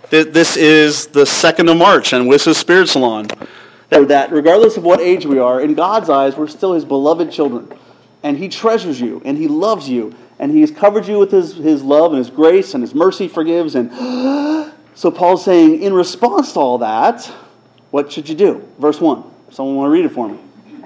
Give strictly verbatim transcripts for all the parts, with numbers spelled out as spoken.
This is the second of March, and Wiss's Spirit Salon. That regardless of what age we are, in God's eyes, we're still His beloved children. And He treasures you, and He loves you, and He has covered you with His, His love and His grace, and His mercy forgives. And so Paul's saying, in response to all that, what should you do? Verse one. Someone want to read it for me?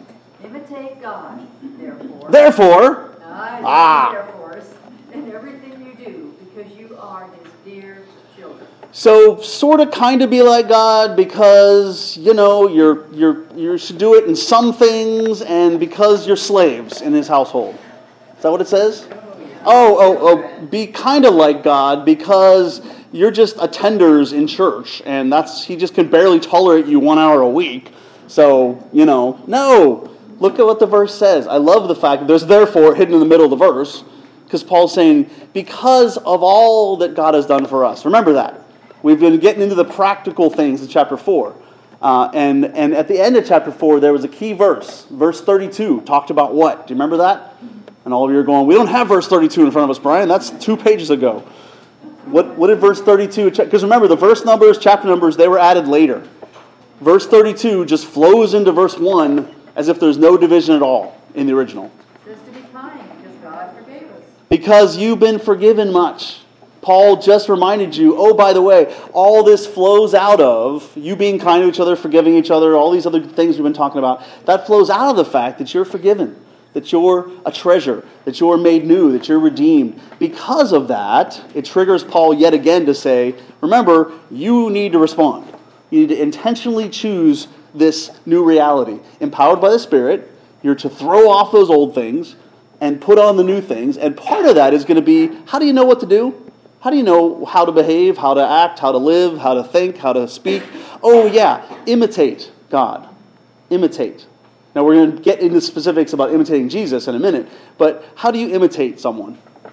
Imitate God, therefore. Therefore. Uh, ah. Therefore, in everything you do, because you are His dear children. So, sort of, kind of be like God because, you know, you're, you're, you should do it in some things and because you're slaves in His household. Is that what it says? Oh, oh, oh, be kind of like God because you're just attenders in church and that's He just can barely tolerate you one hour a week. So, you know, no. Look at what the verse says. I love the fact that there's therefore hidden in the middle of the verse because Paul's saying, because of all that God has done for us. Remember that. We've been getting into the practical things in chapter four. Uh, and, and at the end of chapter four, there was a key verse. Verse thirty-two talked about what? Do you remember that? And all of you are going, we don't have verse thirty-two in front of us, Brian. That's two pages ago. What, what did verse thirty-two... Because remember, the verse numbers, chapter numbers, they were added later. Verse thirty-two just flows into verse one as if there's no division at all in the original. It says to be kind because God forgave us. Because you've been forgiven much. Paul just reminded you, oh, by the way, all this flows out of you being kind to each other, forgiving each other, all these other things we've been talking about. That flows out of the fact that you're forgiven, that you're a treasure, that you're made new, that you're redeemed. Because of that, it triggers Paul yet again to say, remember, you need to respond. You need to intentionally choose this new reality. Empowered by the Spirit, you're to throw off those old things and put on the new things. And part of that is going to be, how do you know what to do? How do you know how to behave, how to act, how to live, how to think, how to speak? Oh, yeah, imitate God. Imitate. Now, we're going to get into specifics about imitating Jesus in a minute, but how do you imitate someone?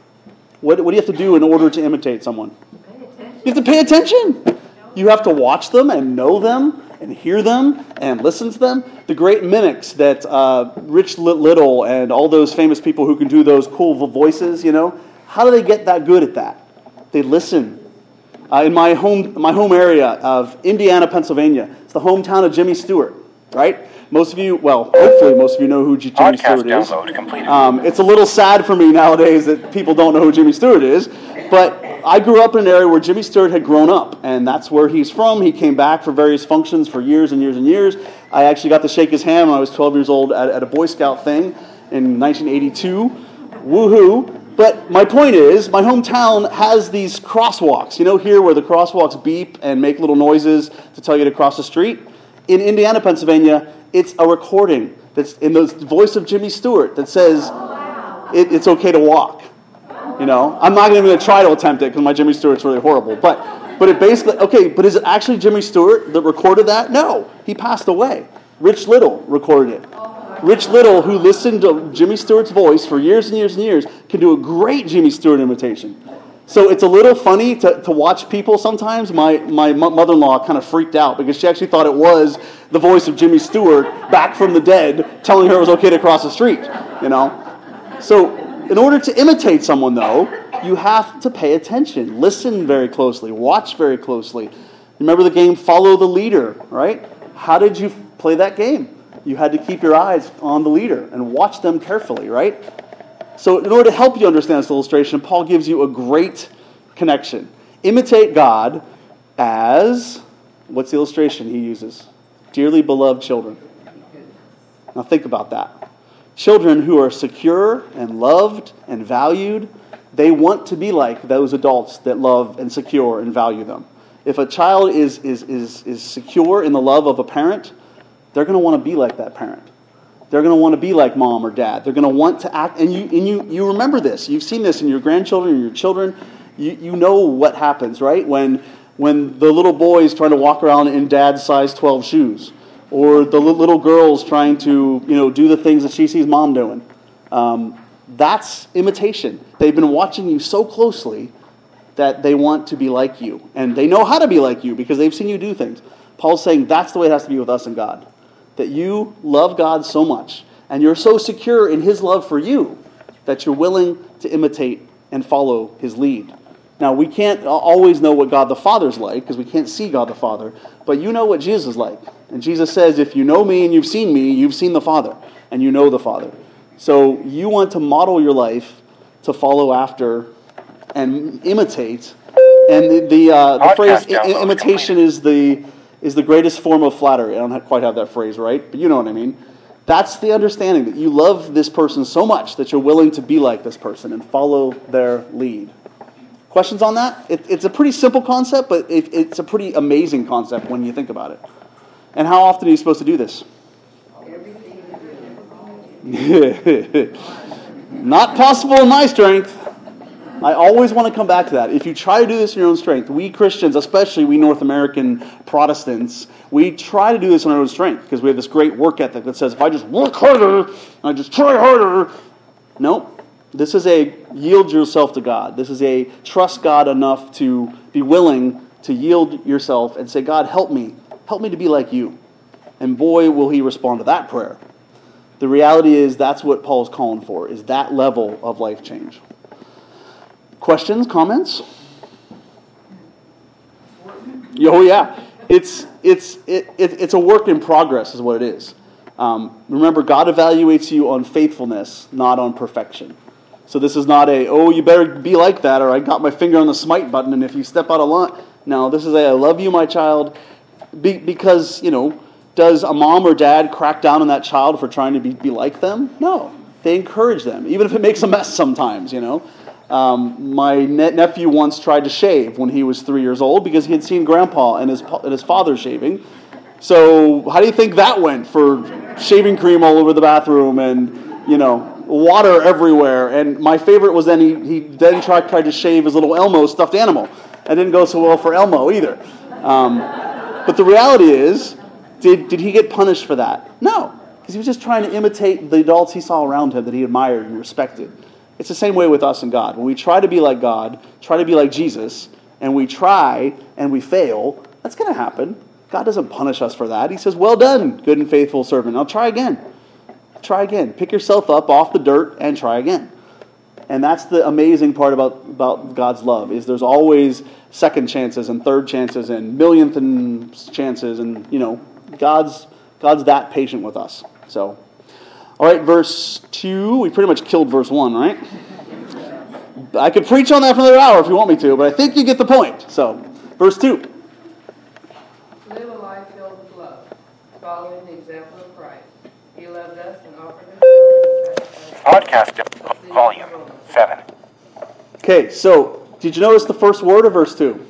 What, what do you have to do in order to imitate someone? Pay attention. You have to pay attention. You have to watch them and know them and hear them and listen to them. The great mimics that uh, Rich Little and all those famous people who can do those cool voices, you know, how do they get that good at that? They listen. Uh, in my home, my home area of Indiana, Pennsylvania, it's the hometown of Jimmy Stewart, right? Most of you, well, hopefully most of you know who J- Jimmy Podcast Stewart is. download completed. Um, it's a little sad for me nowadays that people don't know who Jimmy Stewart is, but I grew up in an area where Jimmy Stewart had grown up, and that's where he's from. He came back for various functions for years and years and years. I actually got to shake his hand when I was twelve years old at, at a Boy Scout thing in nineteen eighty-two. Woohoo! But my point is, my hometown has these crosswalks. You know here where the crosswalks beep and make little noises to tell you to cross the street? In Indiana, Pennsylvania, it's a recording that's in the voice of Jimmy Stewart that says it, it's okay to walk. You know, I'm not even going to try to attempt it because my Jimmy Stewart's really horrible. But but it basically, okay, but is it actually Jimmy Stewart that recorded that? No, he passed away. Rich Little recorded it. Rich Little, who listened to Jimmy Stewart's voice for years and years and years, can do a great Jimmy Stewart imitation. So it's a little funny to, to watch people sometimes. My, my mother-in-law kind of freaked out because she actually thought it was the voice of Jimmy Stewart back from the dead telling her it was okay to cross the street, you know. So in order to imitate someone, though, you have to pay attention. Listen very closely. Watch very closely. Remember the game Follow the Leader, right? How did you play that game? You had to keep your eyes on the leader and watch them carefully, right? So in order to help you understand this illustration, Paul gives you a great connection. Imitate God as, what's the illustration he uses? Dearly beloved children. Now think about that. Children who are secure and loved and valued, they want to be like those adults that love and secure and value them. If a child is, is, is, is secure in the love of a parent, they're going to want to be like that parent. They're going to want to be like mom or dad. They're going to want to act, and you and you you remember this. You've seen this in your grandchildren and your children. You you know what happens, right? When when the little boy is trying to walk around in dad's size twelve shoes, or the little girl's trying to you know do the things that she sees mom doing. Um, that's imitation. They've been watching you so closely that they want to be like you, and they know how to be like you because they've seen you do things. Paul's saying that's the way it has to be with us and God. That you love God so much, and you're so secure in His love for you, that you're willing to imitate and follow His lead. Now, we can't always know what God the Father's like, because we can't see God the Father, but you know what Jesus is like. And Jesus says, if you know me and you've seen me, you've seen the Father, and you know the Father. So you want to model your life to follow after and imitate. And the, the, uh, the phrase I- imitation is the, is the greatest form of flattery. I don't quite have that phrase right, but you know what I mean. That's the understanding that you love this person so much that you're willing to be like this person and follow their lead. Questions on that? It, it's a pretty simple concept, but it, it's a pretty amazing concept when you think about it. And how often are you supposed to do this? Not possible in my strength. I always want to come back to that. If you try to do this in your own strength, we Christians, especially we North American Protestants, we try to do this in our own strength because we have this great work ethic that says, if I just work harder, and I just try harder. No. This is a yield yourself to God. This is a trust God enough to be willing to yield yourself and say, God, help me. Help me to be like you. And boy, will he respond to that prayer. The reality is that's what Paul's calling for, is that level of life change. Questions, comments? Oh yeah, it's it's it, it, it's a work in progress is what it is. Um, remember, God evaluates you on faithfulness, not on perfection. So this is not a, oh, you better be like that, or I got my finger on the smite button, and if you step out of line. No, this is a, I love you, my child, be, because, you know, does a mom or dad crack down on that child for trying to be, be like them? No, they encourage them, even if it makes a mess sometimes, you know. Um, my ne- nephew once tried to shave when he was three years old because he had seen Grandpa and his and his father shaving. So how do you think that went for shaving cream all over the bathroom and, you know, water everywhere? And my favorite was then he, he then tried, tried to shave his little Elmo stuffed animal. That didn't go so well for Elmo either. Um, but the reality is, did, did he get punished for that? No, because he was just trying to imitate the adults he saw around him that he admired and respected. It's the same way with us and God. When we try to be like God, try to be like Jesus, and we try and we fail, that's going to happen. God doesn't punish us for that. He says, well done, good and faithful servant. Now try again. Try again. Pick yourself up off the dirt and try again. And that's the amazing part about, about God's love, is there's always second chances and third chances and millionth and chances. And, you know, God's God's that patient with us. So, all right, verse two. We pretty much killed verse one, right? I could preach on that for another hour if you want me to, but I think you get the point. So, verse two. Live a life filled with love, following the example of Christ. He loved us and offered himself. Podcast volume seven. Okay, so did you notice the first word of verse two?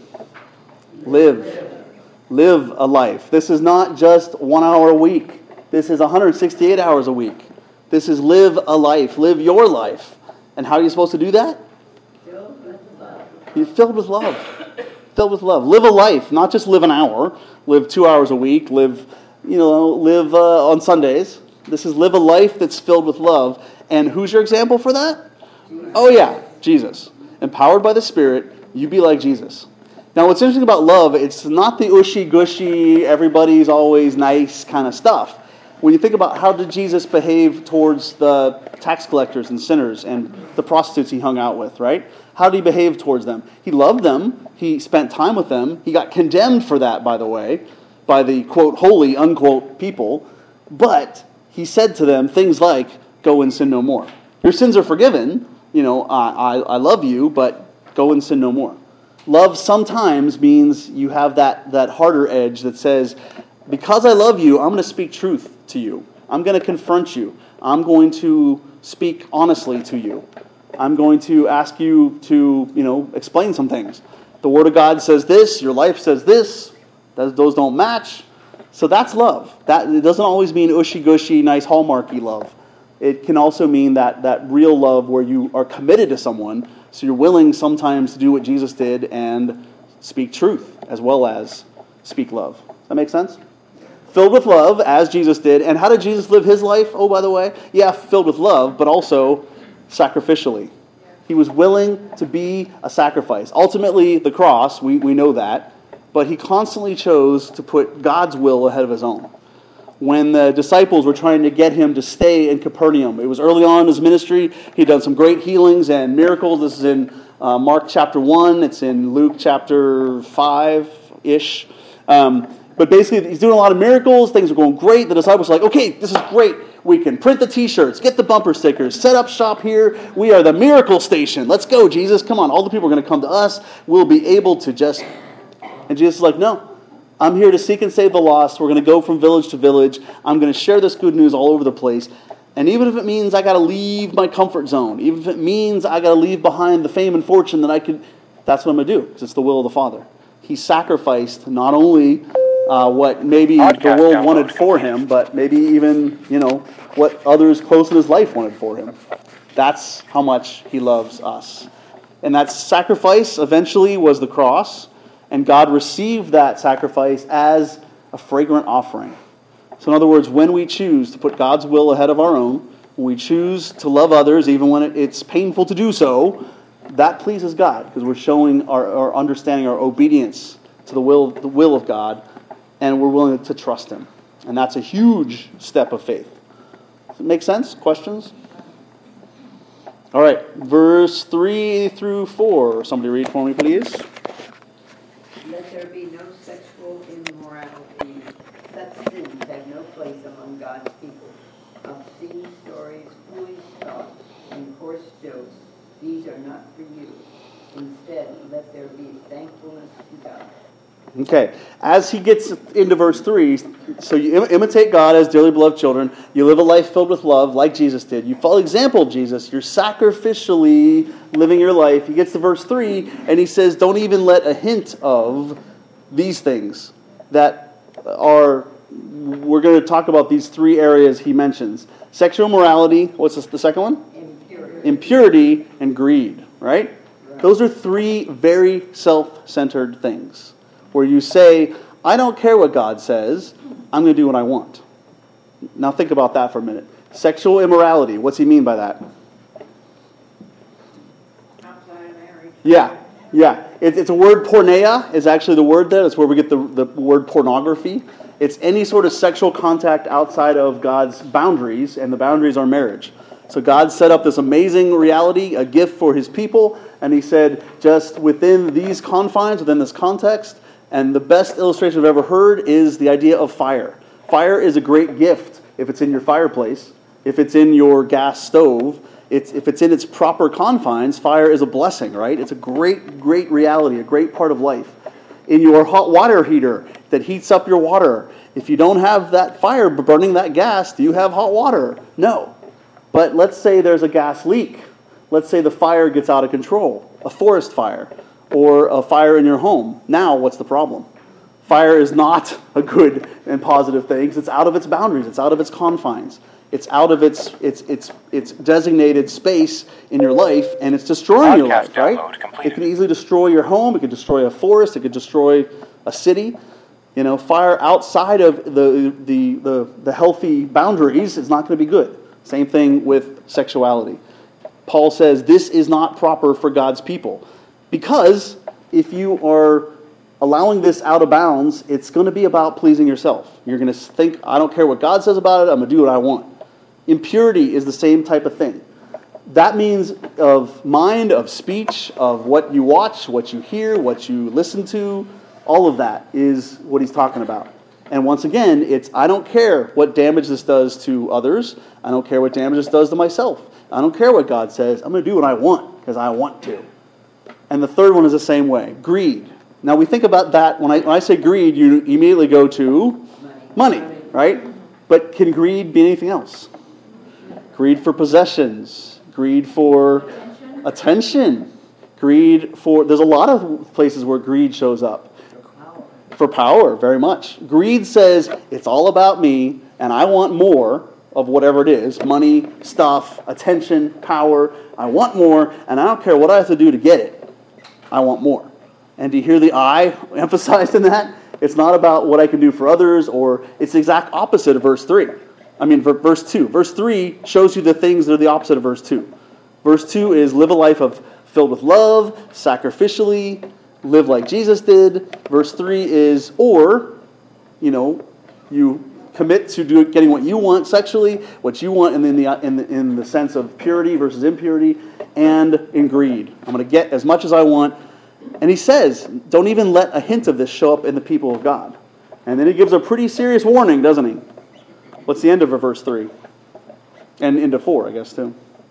Live. Live a life. This is not just one hour a week. This is one hundred sixty-eight hours a week. This is live a life. Live your life. And how are you supposed to do that? Filled with love. You're filled with love. Filled with love. Live a life, not just live an hour. Live two hours a week. Live, you know, live uh, on Sundays. This is live a life that's filled with love. And who's your example for that? Oh yeah, Jesus. Empowered by the Spirit, you be like Jesus. Now what's interesting about love, it's not the ushy-gushy, everybody's always nice kind of stuff. When you think about how did Jesus behave towards the tax collectors and sinners and the prostitutes he hung out with, right? How did he behave towards them? He loved them. He spent time with them. He got condemned for that, by the way, by the, quote, holy, unquote, people. But he said to them things like, go and sin no more. Your sins are forgiven. You know, I, I, I love you, but go and sin no more. Love sometimes means you have that, that harder edge that says, because I love you, I'm going to speak truth to you. I'm going to confront you. I'm going to speak honestly to you. I'm going to ask you to, you know, explain some things. The Word of God says this, your life says this, those don't match. So that's love. That, it doesn't always mean ushy-gushy, nice hallmarky love. It can also mean that, that real love where you are committed to someone, so you're willing sometimes to do what Jesus did and speak truth as well as speak love. Does that make sense? Filled with love, as Jesus did. And how did Jesus live his life? Oh, by the way, yeah, filled with love, but also sacrificially. He was willing to be a sacrifice. Ultimately, the cross, we, we know that, but he constantly chose to put God's will ahead of his own. When the disciples were trying to get him to stay in Capernaum, it was early on in his ministry. He'd done some great healings and miracles. This is in uh, Mark chapter one. It's in Luke chapter five-ish. Um, but basically, he's doing a lot of miracles. Things are going great. The disciples are like, okay, this is great. We can print the t-shirts, get the bumper stickers, set up shop here. We are the miracle station. Let's go, Jesus. Come on. All the people are going to come to us. We'll be able to just... And Jesus is like, no. I'm here to seek and save the lost. We're going to go from village to village. I'm going to share this good news all over the place. And even if it means I got to leave my comfort zone, even if it means I got to leave behind the fame and fortune that I could, that's what I'm going to do, because it's the will of the Father. He sacrificed not only uh, what maybe Podcast the world download wanted for him, but maybe even, you know, what others close in his life wanted for him. That's how much he loves us. And that sacrifice eventually was the cross. And God received that sacrifice as a fragrant offering. So in other words, when we choose to put God's will ahead of our own, when we choose to love others even when it, it's painful to do so, that pleases God because we're showing our, our understanding, our obedience to the will, the will of God, and we're willing to trust Him. And that's a huge step of faith. Does it make sense? Questions? All right, verse three through four. Somebody read for me, please. Let there be no sexual immorality. Such sins have no place among God's people. Obscene stories, foolish talk, and coarse jokes, these are not for you. Instead, let there be thankfulness to God. Okay, as he gets into verse three, so you im- imitate God as dearly beloved children. You live a life filled with love like Jesus did. You follow the example of Jesus. You're sacrificially living your life. He gets to verse three, and he says, don't even let a hint of these things that are, we're going to talk about these three areas he mentions. Sexual immorality, what's this, the second one? Impurity. Impurity and greed, right? Right. Those are three very self-centered things. Where you say, I don't care what God says, I'm going to do what I want. Now think about that for a minute. Sexual immorality, what's he mean by that? Outside of marriage. Yeah, yeah. It, it's a word, porneia is actually the word there. That's where we get the, the word pornography. It's any sort of sexual contact outside of God's boundaries, and the boundaries are marriage. So God set up this amazing reality, a gift for his people, and he said, just within these confines, within this context, and the best illustration I've ever heard is the idea of fire. Fire is a great gift if it's in your fireplace, if it's in your gas stove, it's, if it's in its proper confines, fire is a blessing, right? It's a great, great reality, a great part of life. In your hot water heater that heats up your water, if you don't have that fire burning that gas, do you have hot water? No. But let's say there's a gas leak. Let's say the fire gets out of control, a forest fire, or a fire in your home. Now, what's the problem? Fire is not a good and positive thing. It's out of its boundaries. It's out of its confines. It's out of its its its its designated space in your life, and it's destroying your life, right? It can easily destroy your home. It could destroy a forest. It could destroy a city. You know, fire outside of the the the, the healthy boundaries is not going to be good. Same thing with sexuality. Paul says this is not proper for God's people. Because if you are allowing this out of bounds, it's going to be about pleasing yourself. You're going to think, I don't care what God says about it, I'm going to do what I want. Impurity is the same type of thing. That means of mind, of speech, of what you watch, what you hear, what you listen to, all of that is what he's talking about. And once again, it's I don't care what damage this does to others. I don't care what damage this does to myself. I don't care what God says. I'm going to do what I want because I want to. And the third one is the same way. Greed. Now we think about that. When I, when I say greed, you immediately go to money. money, right? But can greed be anything else? Greed for possessions. Greed for attention. attention. Greed for... There's a lot of places where greed shows up. For power, very much. Greed says, it's all about me, and I want more of whatever it is. Money, stuff, attention, power. I want more, and I don't care what I have to do to get it. I want more. And do you hear the I emphasized in that? It's not about what I can do for others, or it's the exact opposite of verse three. I mean, verse two. Verse three shows you the things that are the opposite of verse two. Verse two is live a life of filled with love, sacrificially, live like Jesus did. Verse three is, or, you know, you commit to do, getting what you want sexually, what you want in the, in the, in the sense of purity versus impurity, and in greed. I'm going to get as much as I want. And he says, don't even let a hint of this show up in the people of God. And then he gives a pretty serious warning, doesn't he? What's the end of verse three? And into four, I guess, too.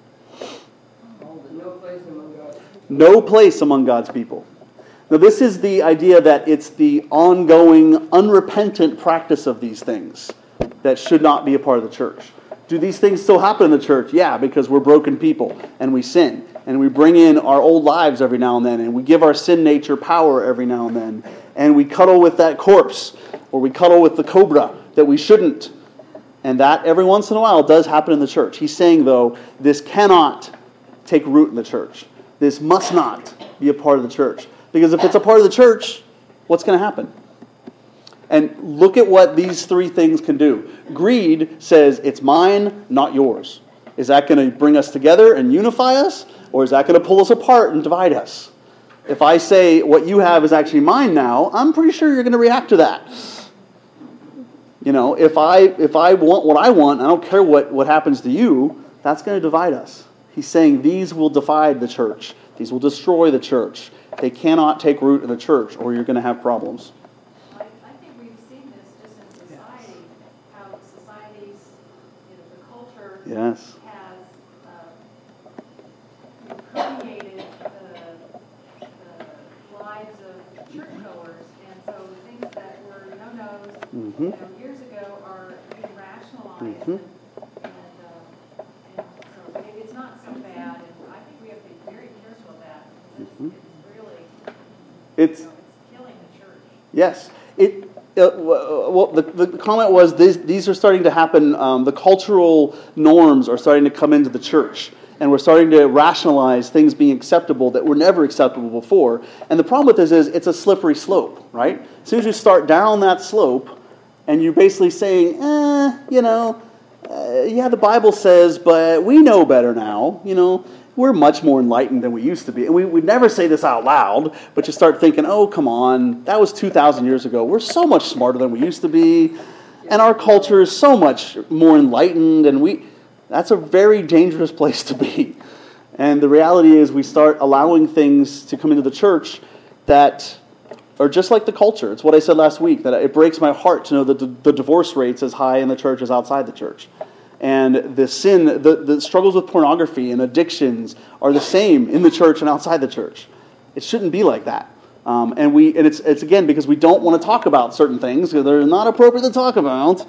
No place among God's people. No place among God's people. Now, this is the idea that it's the ongoing, unrepentant practice of these things that should not be a part of the church. Do these things still happen in the church? Yeah, because we're broken people, and we sin. And we bring in our old lives every now and then, and we give our sin nature power every now and then. And we cuddle with that corpse, or we cuddle with the cobra that we shouldn't. And that, every once in a while, does happen in the church. He's saying, though, this cannot take root in the church. This must not be a part of the church. Because if it's a part of the church, what's going to happen? And look at what these three things can do. Greed says, it's mine, not yours. Is that going to bring us together and unify us? Or is that going to pull us apart and divide us? If I say what you have is actually mine now, I'm pretty sure you're going to react to that. You know, if I if I want what I want, I don't care what, what happens to you, that's going to divide us. He's saying these will divide the church. These will destroy the church. They cannot take root in the church, or you're going to have problems. I, I think we've seen this just in society, how societies, you know, the culture Yes. has uh, permeated the, the lives of churchgoers, and so things that were no-nos, Mhm. you know, years ago are being rationalized, Mhm. and, and, uh, and so it, it's not so bad, and I think we have to be very careful of that, because it's, Mhm. it's really, It's you know, it's killing the church. Yes. It. Uh, well, the, the comment was these, these are starting to happen. Um, the cultural norms are starting to come into the church. And we're starting to rationalize things being acceptable that were never acceptable before. And the problem with this is it's a slippery slope, right? As soon as you start down that slope and you're basically saying, eh, you know, uh, yeah, the Bible says, but we know better now, you know. We're much more enlightened than we used to be. And we would never say this out loud, but you start thinking, oh, come on, that was two thousand years ago. We're so much smarter than we used to be. And our culture is so much more enlightened. And we that's a very dangerous place to be. And the reality is we start allowing things to come into the church that are just like the culture. It's what I said last week, that it breaks my heart to know that the, the divorce rate's as high in the church as outside the church. And the sin, the, the struggles with pornography and addictions are the same in the church and outside the church. It shouldn't be like that. Um, and we, and it's, it's again because we don't want to talk about certain things because they're not appropriate to talk about,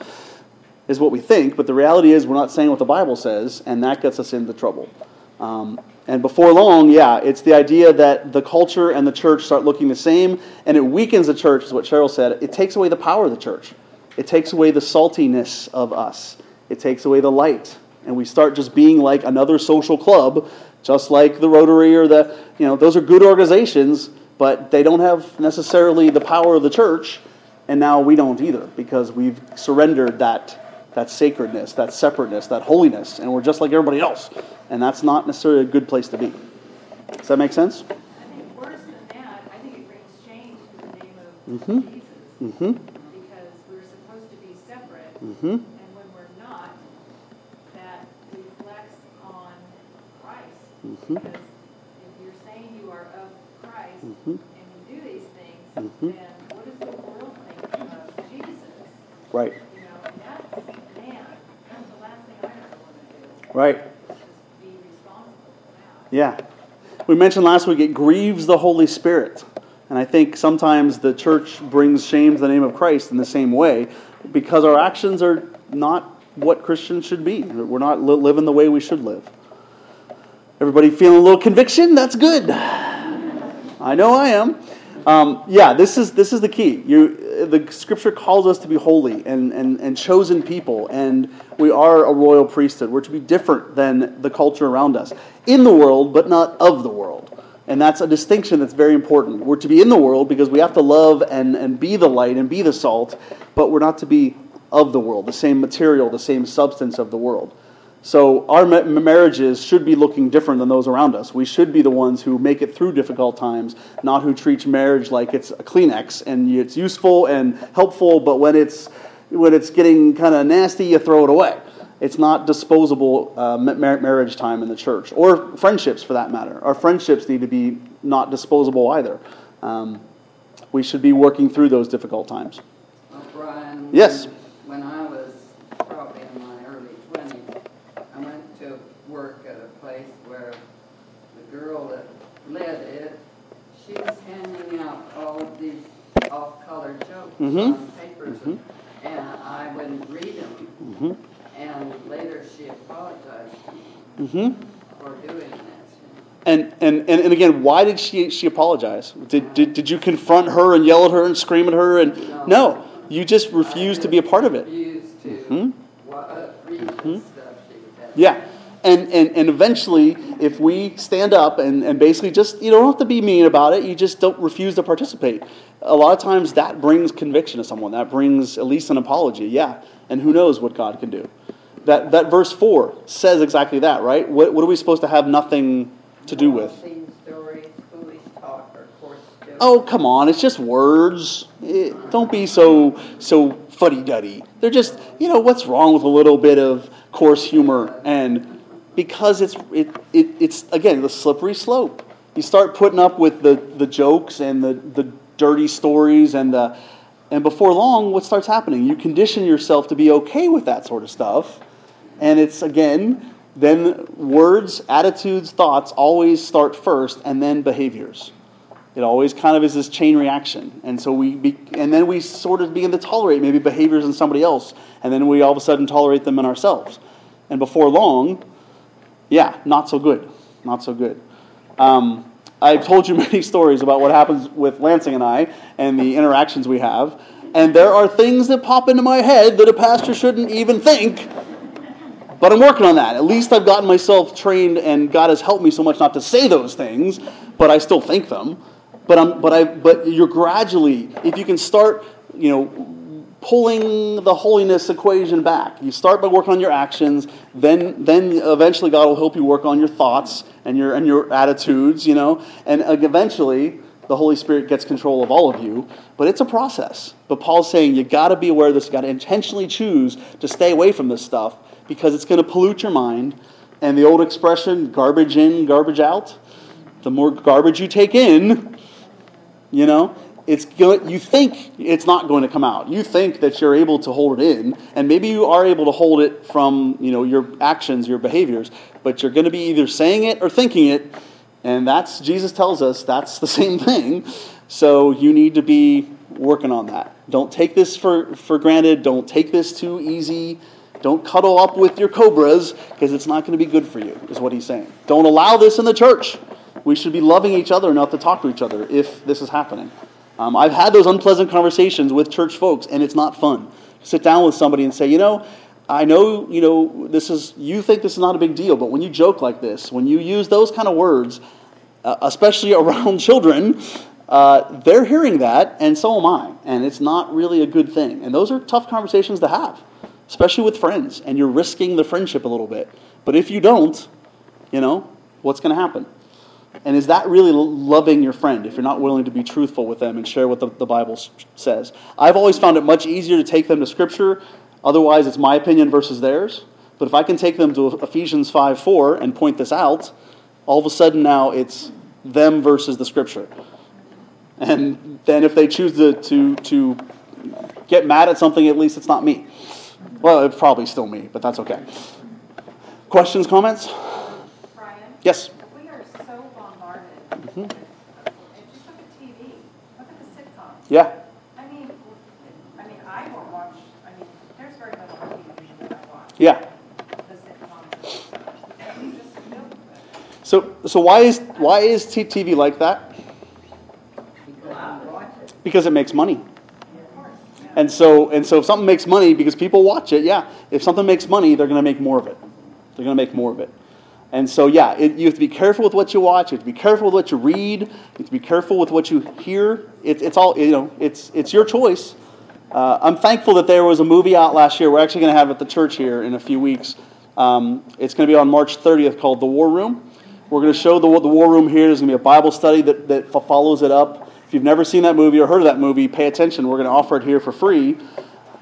is what we think. But the reality is we're not saying what the Bible says, and that gets us into trouble. Um, and before long, yeah, it's the idea that the culture and the church start looking the same, and it weakens the church, is what Cheryl said. It takes away the power of the church. It takes away the saltiness of us. It takes away the light, and we start just being like another social club, just like the Rotary or the, you know, those are good organizations, but they don't have necessarily the power of the church, and now we don't either, because we've surrendered that, that sacredness, that separateness, that holiness, and we're just like everybody else, and that's not necessarily a good place to be. Does that make sense? I think worse than that, I think it brings shame to the name of Mm-hmm. Jesus, Mm-hmm. because we're supposed to be separate, Mm-hmm. and when we're not, that reflects on Christ. Mm-hmm. Because if you're saying you are of Christ, Mm-hmm. and you do these things, Mhm. then what does the world think of Jesus? Right. You know, and that's, man, that's the last thing I ever want to do. Right. Is just be responsible for that. Yeah. We mentioned last week it grieves the Holy Spirit. And I think sometimes the church brings shame to the name of Christ in the same way because our actions are not what Christians should be. We're not li- living the way we should live. Everybody feeling a little conviction? That's good. I know I am. Um, yeah, this is this is the key. You, the Scripture calls us to be holy and, and, and chosen people, and we are a royal priesthood. We're to be different than the culture around us. In the world, but not of the world. And that's a distinction that's very important. We're to be in the world because we have to love and, and be the light and be the salt, but we're not to be of the world, the same material, the same substance of the world. So our ma- marriages should be looking different than those around us. We should be the ones who make it through difficult times, not who treat marriage like it's a Kleenex and it's useful and helpful, but when it's when it's getting kind of nasty, you throw it away. It's not disposable uh, mar- marriage time in the church, or friendships for that matter. Our friendships need to be not disposable either. Um, we should be working through those difficult times. Well, Brian, Yes. when I was probably in my early twenties, I went to work at a place where the girl that led it, she was handing out all of these off-color jokes Mhm. on papers, Mhm. and I wouldn't read them. Mm-hmm. And later she apologized Mm-hmm. for doing that. And, and, and, and again, why did she she apologize? Did, did did you confront her and yell at her and scream at her? And No. no, you just refused to be a part of it. Refused to Mhm. wa- uh, read the stuff she was having. Yeah. And, and, and eventually, if we stand up and, and basically just, you don't have to be mean about it, you just don't refuse to participate. A lot of times that brings conviction to someone. That brings at least an apology, yeah. And who knows what God can do. That that verse four says exactly that, right? What, what are we supposed to have nothing to do with? Seen stories, foolish talk, or coarse jokes. Oh, come on, it's just words. Eh, don't be so so fuddy-duddy. They're just, you know, what's wrong with a little bit of coarse humor? And because it's it, it it's again the slippery slope. You start putting up with the, the jokes and the, the dirty stories and the and before long, what starts happening? You condition yourself to be okay with that sort of stuff. And it's again, then words, attitudes, thoughts always start first, and then behaviors. It always kind of is this chain reaction. And so we be, and then we sort of begin to tolerate maybe behaviors in somebody else, and then we all of a sudden tolerate them in ourselves. And before long, yeah, not so good. Not so good. Um, I've told you many stories about what happens with Lansing and I and the interactions we have. And there are things that pop into my head that a pastor shouldn't even think. But I'm working on that. At least I've gotten myself trained, and God has helped me so much not to say those things, but I still think them. But I'm, but I, but you're gradually, if you can start, you know, pulling the holiness equation back. You start by working on your actions, then then eventually God will help you work on your thoughts and your and your attitudes, you know, and eventually the Holy Spirit gets control of all of you. But it's a process. But Paul's saying you got to be aware of this. You got to intentionally choose to stay away from this stuff because it's going to pollute your mind. And the old expression, garbage in, garbage out. The more garbage you take in, you know, it's going, you think it's not going to come out. You think that you're able to hold it in, and maybe you are able to hold it from, you know, your actions, your behaviors, but you're going to be either saying it or thinking it, and that's, Jesus tells us, that's the same thing. So you need to be working on that. Don't take this for, for granted. Don't take this too easy. Don't cuddle up with your cobras, because it's not going to be good for you, is what he's saying. Don't allow this in the church. We should be loving each other enough to talk to each other if this is happening. Um, I've had those unpleasant conversations with church folks, and it's not fun. Sit down with somebody and say, you know, I know, you know, this is, you think this is not a big deal, but when you joke like this, when you use those kind of words, uh, especially around children, uh, they're hearing that, and so am I, and it's not really a good thing. And those are tough conversations to have, especially with friends, and you're risking the friendship a little bit. But if you don't, you know, what's going to happen? And is that really loving your friend if you're not willing to be truthful with them and share what the, the Bible says? I've always found it much easier to take them to Scripture. Otherwise, it's my opinion versus theirs. But if I can take them to Ephesians five four and point this out, all of a sudden now it's them versus the Scripture. And then if they choose to, to, to get mad at something, at least it's not me. Well, it's probably still me, but that's okay. Questions, comments? Brian? Yes. We are so bombarded. Mm-hmm. with- Just look at T V. Look at the sitcoms. Yeah. I mean, I mean, I won't watch, I mean, there's very little on T V that I watch. Yeah. The sitcoms. And we just feel with it. So, so why is why is T V like that? Because I watch it. Because it makes money. Of course. Yeah. And so, and so if something makes money because people watch it, yeah, if something makes money, they're going to make more of it. They're going to make more of it. And so, yeah, it, you have to be careful with what you watch. You have to be careful with what you read. You have to be careful with what you hear. It, it's all, you know, it's it's your choice. Uh, I'm thankful that there was a movie out last year. We're actually going to have it at the church here in a few weeks. Um, it's going to be on March thirtieth called The War Room. We're going to show the, the War Room here. There's going to be a Bible study that, that follows it up. If you've never seen that movie or heard of that movie, pay attention. We're going to offer it here for free.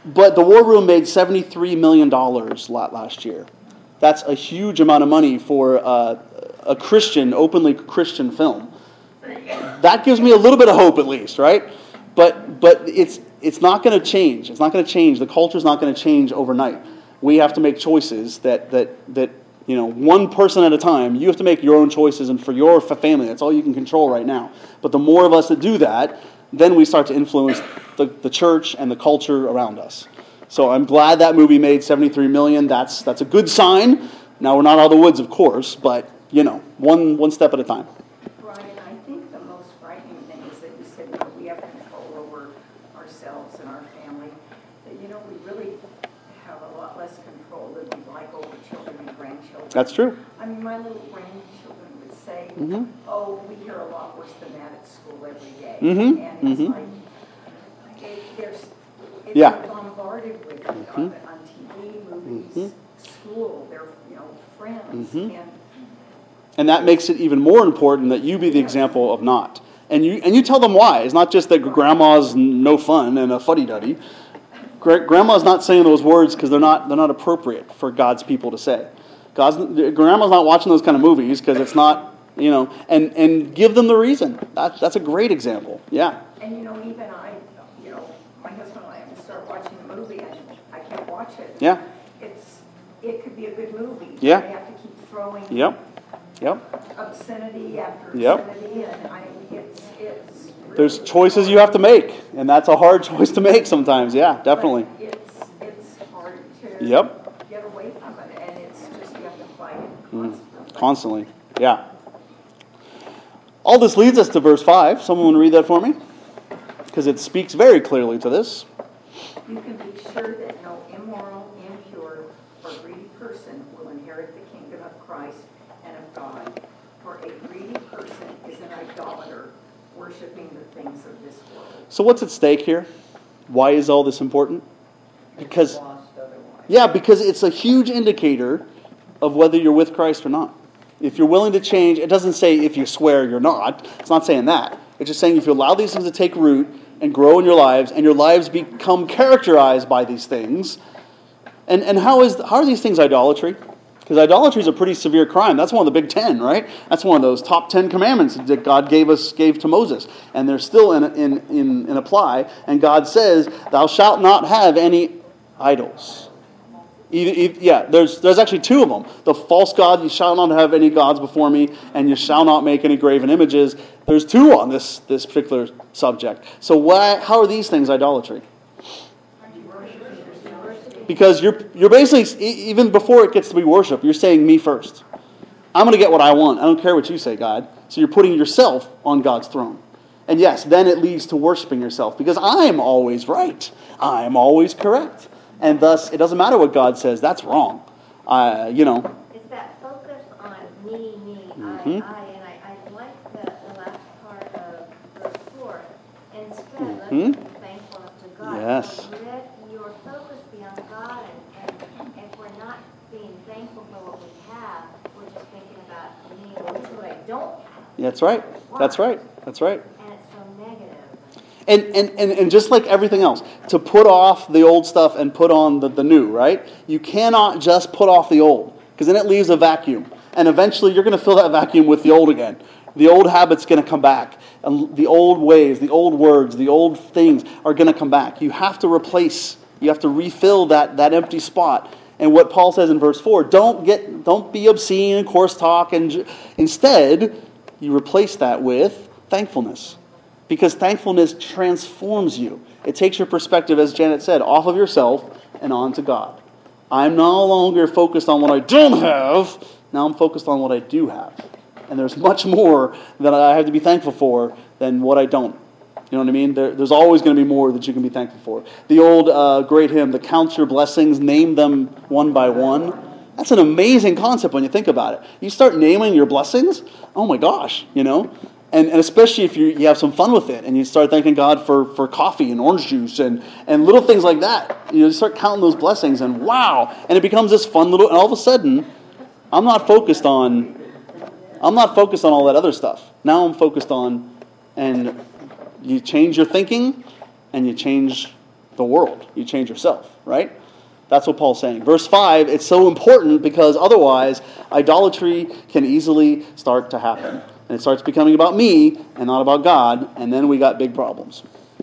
But the War Room made seventy-three million dollars last year. That's a huge amount of money for uh, a Christian, openly Christian film. That gives me a little bit of hope, at least, right? But but it's it's not going to change. It's not going to change. The culture's not going to change overnight. We have to make choices that that that you know, one person at a time. You have to make your own choices, and for your family, that's all you can control right now. But the more of us that do that, then we start to influence the, the church and the culture around us. So I'm glad that movie made seventy-three million dollars. That's that's a good sign. Now, we're not out of the woods, of course, but, you know, one one step at a time. Brian, I think the most frightening thing is that you said, you know, we have control over ourselves and our family. That, you know, we really have a lot less control than we'd like over children and grandchildren. That's true. I mean, my little grandchildren would say, Mm-hmm. oh, we hear a lot worse than that at school every day. Mm-hmm. And it's Mm-hmm. like, it, there's, it's Yeah. bombarded with it Mm-hmm. on, on T V, movies, Mm-hmm. school, their, you know, friends. Mm-hmm. And And that makes it even more important that you be the example of not. And you and you tell them why. It's not just that grandma's no fun and a fuddy-duddy. Gra- grandma's not saying those words because they're not they're not appropriate for God's people to say. God's grandma's not watching those kind of movies because it's not, you know, and, and give them the reason. That, that's a great example. Yeah. And, you know, even I, you know, my husband and I have to start watching a movie, and I can't watch it. Yeah. It's, it could be a good movie. Yeah. I have to keep throwing Yep. Yep. obscenity after Yep. obscenity, and I, it's, it's. really There's choices you have to make, and that's a hard choice to make sometimes. Yeah, definitely. But It's, it's hard to. Yep. Get away from it, and it's just, you have to fight it Mm. constantly. Constantly. Yeah. All this leads us to verse five. Someone want to read that for me? Because it speaks very clearly to this. You can be sure that no immoral, impure, or greedy person will inherit the kingdom of Christ and of God. For a greedy person is an idolater, worshiping the things of this world. So what's at stake here? Why is all this important? Because, Lost otherwise. yeah, because it's a huge indicator of whether you're with Christ or not. If you're willing to change, it doesn't say if you swear you're not. It's not saying that. It's just saying if you allow these things to take root and grow in your lives, and your lives become characterized by these things. And and how is how are these things idolatry? Because idolatry is a pretty severe crime. That's one of the big ten, right? That's one of those top ten commandments that God gave us, gave to Moses. And they're still in, in, in, in apply. And God says, thou shalt not have any idols. Either, either, yeah, there's there's actually two of them. The false god, you shall not have any gods before me, and you shall not make any graven images. There's two on this, this particular subject. So why? How are these things idolatry? Because you're you're basically, even before it gets to be worship, you're saying me first. I'm going to get what I want. I don't care what you say, God. So you're putting yourself on God's throne. And yes, then it leads to worshiping yourself. Because I'm always right. I'm always correct. And thus, it doesn't matter what God says. That's wrong. Uh, you know. It's that focus on me, me, Mhm. I, I, and I, I like the, the last part of verse four. Instead, let's Mhm. be thankful to God. Yes. So let your focus be on God, and, and if we're not being thankful for what we have, we're just thinking about me, well, this is what I don't have. Yeah, that's right. That's right. That's right. And it's so negative. And, and, and, and just like everything else, to put off the old stuff and put on the, the new, right? You cannot just put off the old, because then it leaves a vacuum. And eventually you're going to fill that vacuum with the old again. The old habit's going to come back. And the old ways, the old words, the old things are going to come back. You have to replace, you have to refill that, that empty spot. And what Paul says in verse four, don't get, don't be obscene and coarse talk. And j- instead, you replace that with thankfulness. Because thankfulness transforms you. It takes your perspective, as Janet said, off of yourself and onto God. I'm no longer focused on what I don't have. Now I'm focused on what I do have. And there's much more that I have to be thankful for than what I don't. You know what I mean? There, there's always going to be more that you can be thankful for. The old uh, great hymn, the count your blessings, name them one by one. That's an amazing concept when you think about it. You start naming your blessings, oh my gosh, you know? And, and especially if you, you have some fun with it and you start thanking God for, for coffee and orange juice and, and little things like that. You know, you start counting those blessings and wow. And it becomes this fun little, and all of a sudden, I'm not focused on, I'm not focused on all that other stuff. Now I'm focused on, and you change your thinking and you change the world. You change yourself, right? That's what Paul's saying. Verse five, it's so important because otherwise idolatry can easily start to happen. And it starts becoming about me and not about God, and then we got big problems.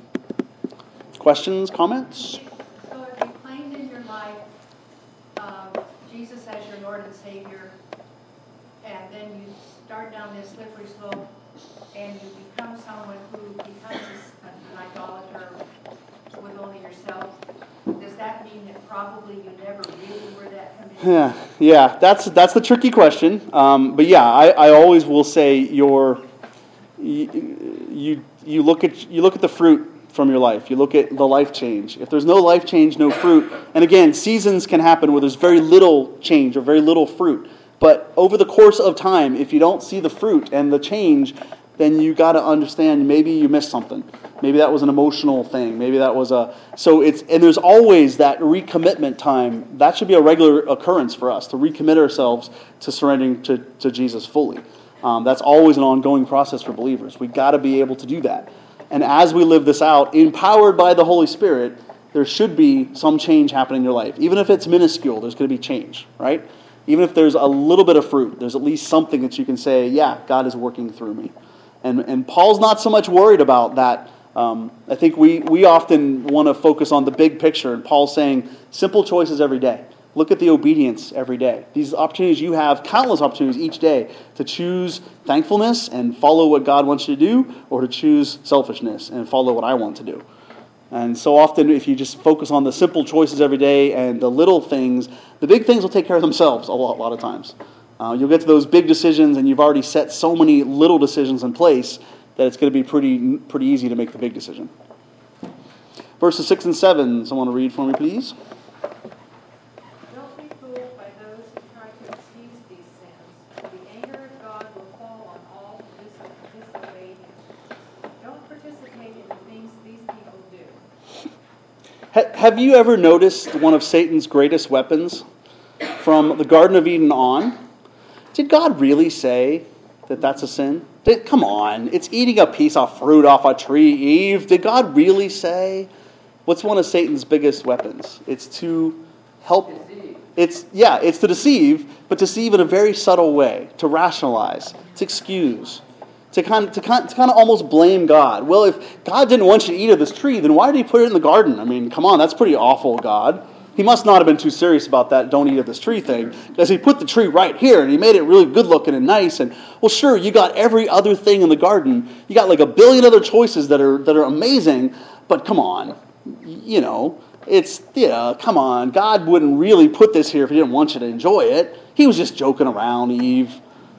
Questions, comments? So if you claimed in your life um, Jesus as your Lord and Savior, and then you start down this slippery slope, and you become someone who becomes an idolater with only yourself, does that mean that probably you never really were that committed? Yeah, yeah, that's that's the tricky question. Um, but yeah, I, I always will say your you, you you look at you look at the fruit from your life. You look at the life change. If there's no life change, no fruit. And again, seasons can happen where there's very little change or very little fruit. But over the course of time, if you don't see the fruit and the change, then you got to understand maybe you missed something. Maybe that was an emotional thing. Maybe that was a... So it's... And there's always that recommitment time. That should be a regular occurrence for us, to recommit ourselves to surrendering to, to Jesus fully. Um, that's always an ongoing process for believers. We got to be able to do that. And as we live this out, empowered by the Holy Spirit, there should be some change happening in your life. Even if it's minuscule, there's going to be change, right? Even if there's a little bit of fruit, there's at least something that you can say, yeah, God is working through me. And and Paul's not so much worried about that. Um, I think we, we often want to focus on the big picture, and Paul's saying simple choices every day. Look at the obedience every day. These opportunities you have, countless opportunities each day to choose thankfulness and follow what God wants you to do, or to choose selfishness and follow what I want to do. And so often if you just focus on the simple choices every day and the little things, the big things will take care of themselves a lot, a lot of times. Uh, you'll get to those big decisions and you've already set so many little decisions in place that it's going to be pretty, pretty easy to make the big decision. Verses six and seven, someone to read for me, please. Don't be fooled by those who try to excuse these sins. The anger of God will fall on all who dis- disobey Him. Don't participate in the things these people do. Ha- have you ever noticed one of Satan's greatest weapons from the Garden of Eden on? Did God really say that that's a sin? Did, come on, it's eating a piece of fruit off a tree, Eve. Did God really say? What's one of Satan's biggest weapons? It's to help. Deceive. It's yeah, it's to deceive, but deceive in a very subtle way, to rationalize, to excuse, to kind of, to kind, to kind of almost blame God. Well, if God didn't want you to eat of this tree, then why did He put it in the garden? I mean, come on, that's pretty awful, God. He must not have been too serious about that don't eat of this tree thing, because He put the tree right here, and He made it really good looking and nice. And well, sure, you got every other thing in the garden. You got like a billion other choices that are that are amazing, but come on, you know, it's, you know, come on. God wouldn't really put this here if He didn't want you to enjoy it. He was just joking around, Eve.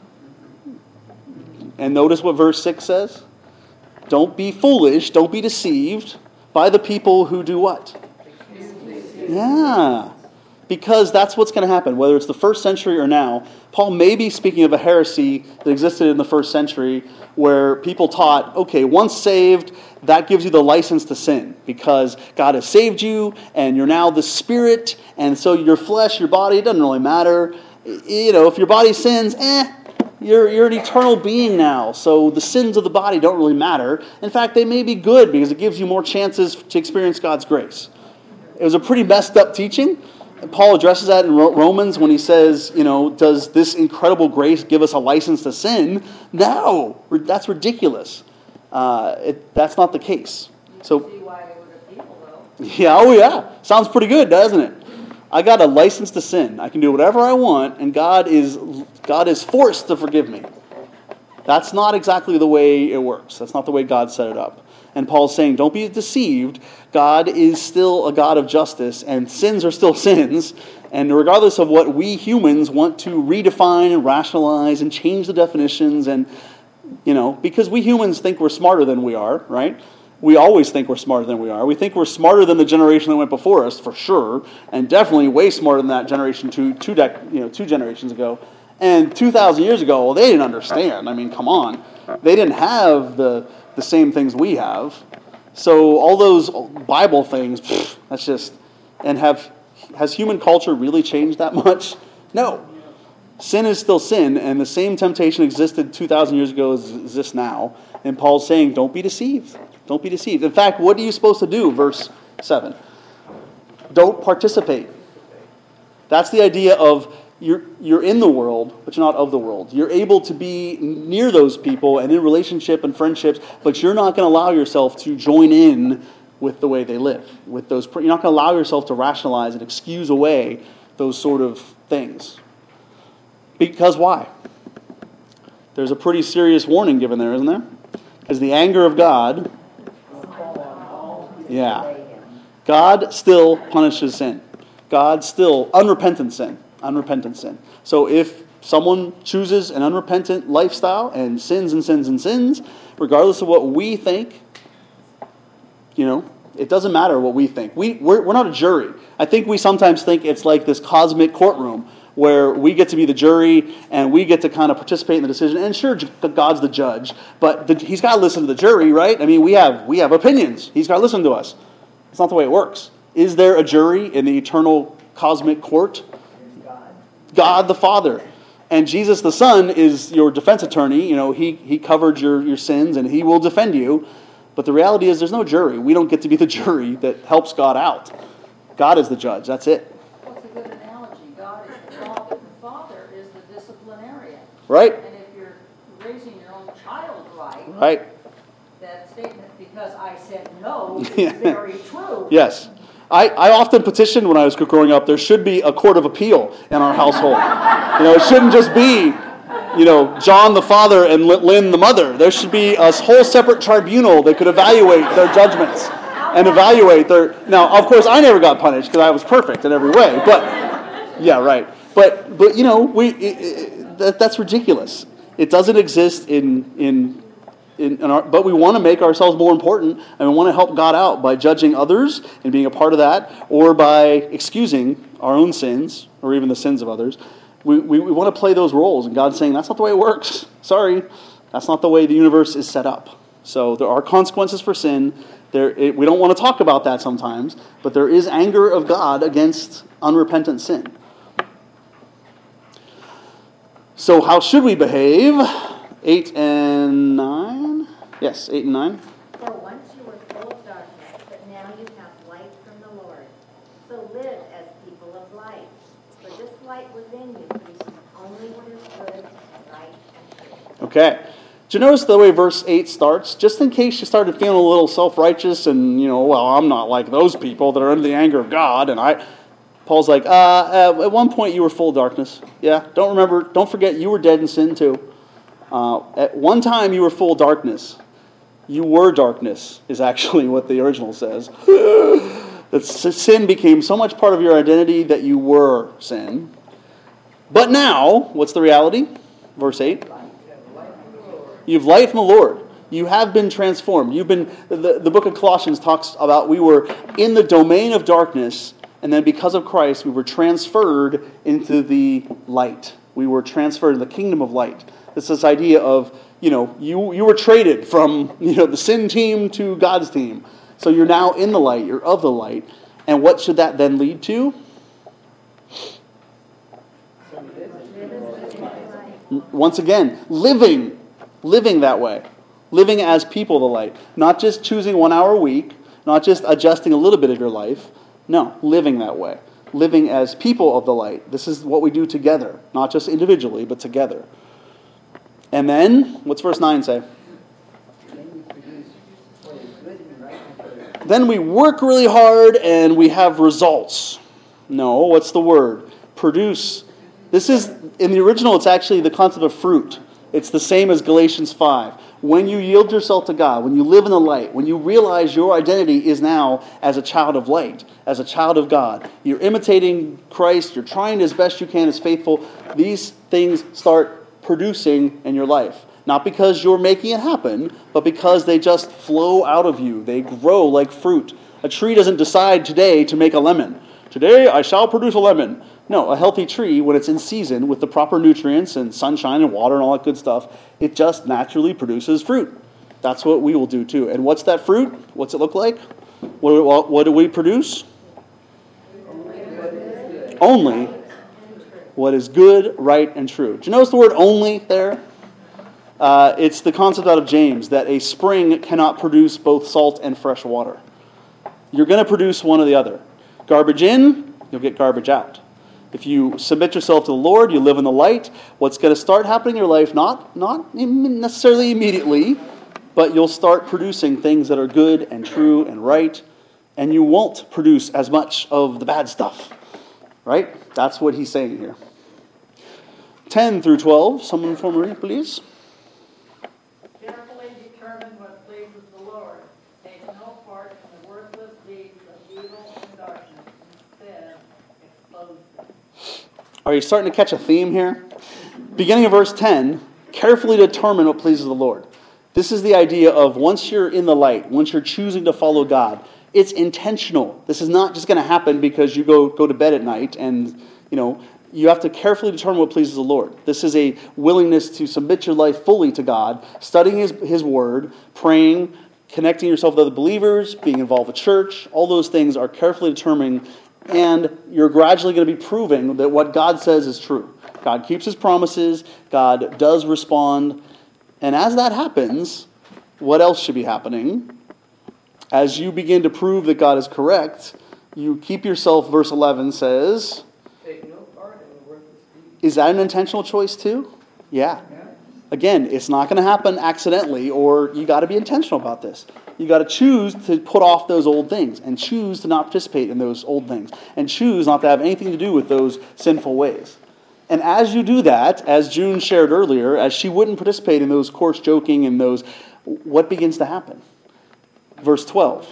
And notice what verse six says. Don't be foolish, don't be deceived by the people who do what? Yeah, because that's what's going to happen, whether it's the first century or now. Paul may be speaking of a heresy that existed in the first century where people taught, okay, once saved, that gives you the license to sin because God has saved you and you're now the spirit, and so your flesh, your body, it doesn't really matter. You know, if your body sins, eh, you're, you're an eternal being now, so the sins of the body don't really matter. In fact, they may be good because it gives you more chances to experience God's grace. It was a pretty messed up teaching. Paul addresses that in Romans when he says, you know, does this incredible grace give us a license to sin? No, that's ridiculous. Uh, it, that's not the case. So, See why they were the people, though. yeah, oh yeah, sounds pretty good, doesn't it? I got a license to sin. I can do whatever I want, and God is God is forced to forgive me. That's not exactly the way it works. That's not the way God set it up. And Paul's saying, don't be deceived. God is still a God of justice, and sins are still sins. And regardless of what we humans want to redefine and rationalize and change the definitions, and, you know, because we humans think we're smarter than we are, right? We always think we're smarter than we are. We think we're smarter than the generation that went before us, for sure, and definitely way smarter than that generation two, two, dec- you know, two generations ago. And two thousand years ago, well, they didn't understand. I mean, come on. They didn't have the... the same things we have. So all those Bible things, pfft, that's just, and have, has human culture really changed that much? No. Sin is still sin, and the same temptation existed two thousand years ago as exists now. And Paul's saying, don't be deceived. Don't be deceived. In fact, what are you supposed to do? Verse seven. Don't participate. That's the idea of you're, you're in the world, but you're not of the world. You're able to be near those people and in relationship and friendships, but you're not going to allow yourself to join in with the way they live. With those, you're not going to allow yourself to rationalize and excuse away those sort of things. Because why? There's a pretty serious warning given there, isn't there? Because the anger of God, yeah, God still punishes sin. God still, unrepentant sin, unrepentant sin. So if someone chooses an unrepentant lifestyle and sins and sins and sins, regardless of what we think, you know, it doesn't matter what we think. We, we're, we're not a jury. I think we sometimes think it's like this cosmic courtroom where we get to be the jury and we get to kind of participate in the decision. And sure, God's the judge, but the, he's got to listen to the jury, right? I mean, we have we have opinions. He's got to listen to us. It's not the way it works. Is there a jury in the eternal cosmic court? God. God the Father. And Jesus the Son is your defense attorney. You know, he, he covered your, your sins and he will defend you. But the reality is there's no jury. We don't get to be the jury that helps God out. God is the judge. That's it. What's a good analogy? God is the father. The father is the disciplinarian. Right. And if you're raising your own child right, right. that statement, because I said no, is very true. Yes. I, I often petitioned when I was growing up, there should be a court of appeal in our household. You know, it shouldn't just be, you know, John the father and Lynn the mother. There should be a whole separate tribunal that could evaluate their judgments and evaluate their... Now, of course, I never got punished because I was perfect in every way. But, yeah, right. But, but you know, we it, it, that, that's ridiculous. It doesn't exist in... in In, in our, but we want to make ourselves more important, and we want to help God out by judging others and being a part of that, or by excusing our own sins, or even the sins of others. We, we, we want to play those roles, and God's saying, that's not the way it works. Sorry, that's not the way the universe is set up. So there are consequences for sin. There, it, we don't want to talk about that sometimes, but there is anger of God against unrepentant sin. So how should we behave? Eight and nine? Yes, eight and nine. For once you were full of darkness, but now you have light from the Lord. So live as people of light. For this light within you produces only what is good, right, and true. Okay. Did you notice the way verse eight starts? Just in case you started feeling a little self-righteous and, you know, well, I'm not like those people that are under the anger of God, and I... Paul's like, uh, at one point you were full of darkness. Yeah, don't remember, don't forget you were dead in sin too. Uh, at one time you were full of darkness. You were darkness, is actually what the original says. That sin became so much part of your identity that you were sin. But now, what's the reality? Verse eight. You've light from the Lord. You have been transformed. You've been. The, the book of Colossians talks about we were in the domain of darkness, and then because of Christ, we were transferred into the light. We were transferred to the kingdom of light. It's this idea of, you know, you, you were traded from, you know, the sin team to God's team. So you're now in the light, you're of the light. And what should that then lead to? Once again, living. Living that way. Living as people of the light. Not just choosing one hour a week, not just adjusting a little bit of your life. No, living that way. Living as people of the light. This is what we do together. Not just individually, but together. And then, what's verse nine say? Then we work really hard and we have results. No, what's the word? Produce. This is, in the original, it's actually the concept of fruit. It's the same as Galatians five. When you yield yourself to God, when you live in the light, when you realize your identity is now as a child of light, as a child of God, you're imitating Christ, you're trying as best you can as faithful, these things start producing in your life. Not because you're making it happen, but because they just flow out of you. They grow like fruit. A tree doesn't decide today to make a lemon. Today I shall produce a lemon. No, a healthy tree, when it's in season with the proper nutrients and sunshine and water and all that good stuff, it just naturally produces fruit. That's what we will do too. And what's that fruit? What's it look like? What do, what do we produce? Only what is good, right, and true. Do you notice the word only there? Uh, it's the concept out of James that a spring cannot produce both salt and fresh water. You're going to produce one or the other. Garbage in, you'll get garbage out. If you submit yourself to the Lord, you live in the light, what's going to start happening in your life, not, not necessarily immediately, but you'll start producing things that are good and true and right, and you won't produce as much of the bad stuff. Right? That's what he's saying here. ten through twelve. Someone for me, please. Carefully determine what pleases the Lord. Take no part in the worthless deeds of evil and darkness. Instead, expose them. Are you starting to catch a theme here? Beginning of verse ten, carefully determine what pleases the Lord. This is the idea of once you're in the light, once you're choosing to follow God, it's intentional. This is not just going to happen because you go, go to bed at night and, you know, you have to carefully determine what pleases the Lord. This is a willingness to submit your life fully to God, studying His, His Word, praying, connecting yourself with other believers, being involved with church. All those things are carefully determined, and you're gradually going to be proving that what God says is true. God keeps His promises. God does respond. And as that happens, what else should be happening? As you begin to prove that God is correct, you keep yourself, verse eleven says, Take no part in the worthless deeds. is that an intentional choice too? Yeah. Again, it's not going to happen accidentally, or you got to be intentional about this. You got to choose to put off those old things and choose to not participate in those old things and choose not to have anything to do with those sinful ways. And as you do that, as June shared earlier, as she wouldn't participate in those coarse joking and those, what begins to happen? Verse twelve.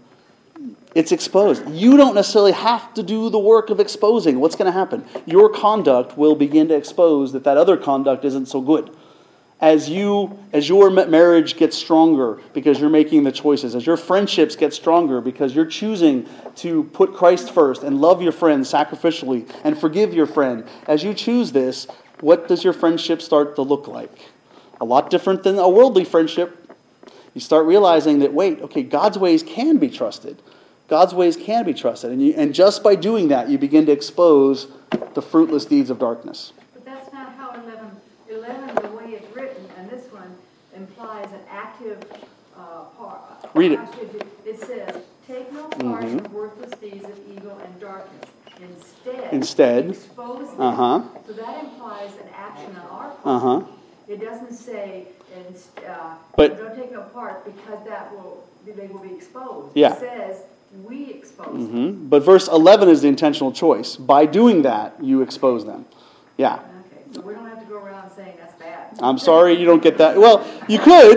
It's exposed. You don't necessarily have to do the work of exposing. What's going to happen? Your conduct will begin to expose that that other conduct isn't so good. As you, as your marriage gets stronger because you're making the choices, as your friendships get stronger because you're choosing to put Christ first and love your friend sacrificially and forgive your friend, as you choose this, what does your friendship start to look like? A lot different than a worldly friendship. You start realizing that, wait, okay, God's ways can be trusted. God's ways can be trusted. And, you, and just by doing that, you begin to expose the fruitless deeds of darkness. But that's not how eleven, eleven, the way it's written, and this one implies an active uh, part. Read it. It says, take no part in worthless deeds of evil and darkness. Instead, Instead, expose them. Uh-huh. So that implies an action on our part. Uh-huh. It doesn't say, and, uh, But- don't take no part because that will, they will be exposed. Yeah. It says, we expose them. Mm-hmm. But verse eleven is the intentional choice. By doing that, you expose them. Yeah. Okay, so we don't have to go around saying that's bad. I'm sorry you don't get that. Well, you could.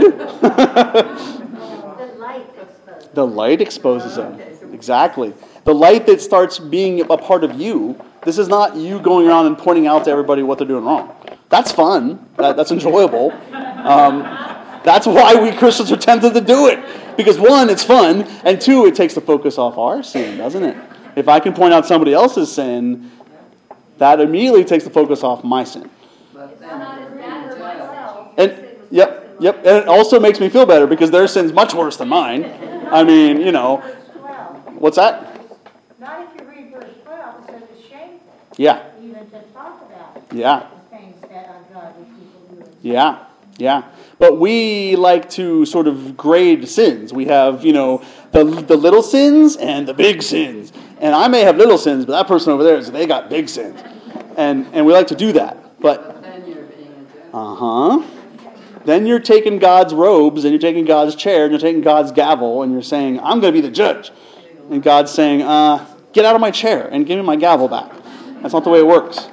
The light exposed. The light exposes them. Exactly. The light that starts being a part of you. This is not you going around and pointing out to everybody what they're doing wrong. That's fun. That, that's enjoyable. Um, that's why we Christians are tempted to do it. Because one, it's fun, and two, it takes the focus off our sin, doesn't it? If I can point out somebody else's sin, that immediately takes the focus off my sin. But then Not as bad as myself. And yep, yep, and it also makes me feel better because their sin's much worse than mine. I mean, you know, Verse twelve. what's that? Not if you read verse twelve, it says it's shameful Yeah, even to talk about yeah. the things that ungodly people do. Yeah, yeah. But we like to sort of grade sins. We have, you know, the the little sins and the big sins. And I may have little sins, but that person over there, they got big sins. And and we like to do that. But, But then you're being a judge. uh-huh. Then you're taking God's robes and you're taking God's chair and you're taking God's gavel and you're saying, I'm going to be the judge. And God's saying, uh, get out of my chair and give me my gavel back. That's not the way it works.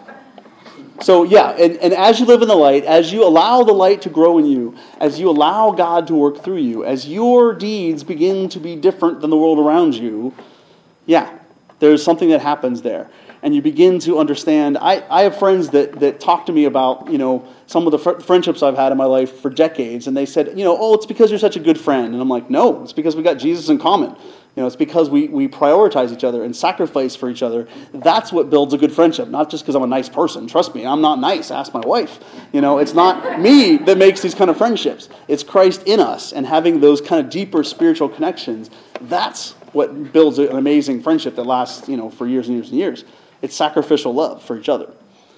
So yeah, and, and as you live in the light, as you allow the light to grow in you, as you allow God to work through you, as your deeds begin to be different than the world around you, yeah, there's something that happens there. And you begin to understand. I, I have friends that, that talk to me about, you know, some of the fr- friendships I've had in my life for decades. And they said, you know, oh, it's because you're such a good friend. And I'm like, no, it's because we got Jesus in common. You know, it's because we, we prioritize each other and sacrifice for each other. That's what builds a good friendship, not just because I'm a nice person. Trust me, I'm not nice. Ask my wife. You know, it's not me that makes these kind of friendships. It's Christ in us and having those kind of deeper spiritual connections. That's what builds an amazing friendship that lasts, you know, for years and years and years. It's sacrificial love for each other.